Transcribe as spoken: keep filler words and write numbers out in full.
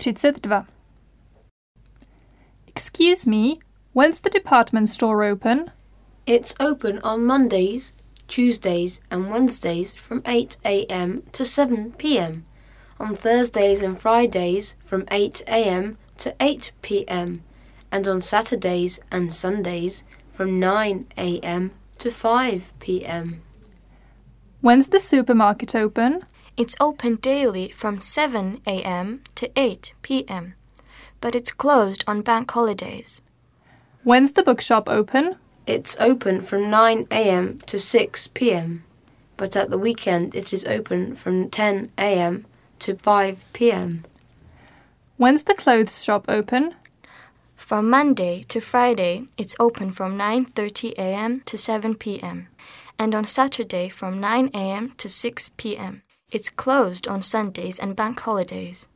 třicet dva. Excuse me, when's the department store open? It's open on Mondays, Tuesdays and Wednesdays from eight a.m. to seven p.m. On Thursdays and Fridays from eight a.m. to eight p.m. and on Saturdays and Sundays from nine a.m. to five p.m. When's the supermarket open? It's open daily from seven a.m. to eight p.m. but it's closed on bank holidays. When's the bookshop open? It's open from nine a.m. to six p.m. but at the weekend it is open from ten a.m. to five p.m. When's the clothes shop open? From Monday to Friday, it's open from nine thirty a.m. to seven p.m. and on Saturday from nine a.m. to six p.m. It's closed on Sundays and bank holidays.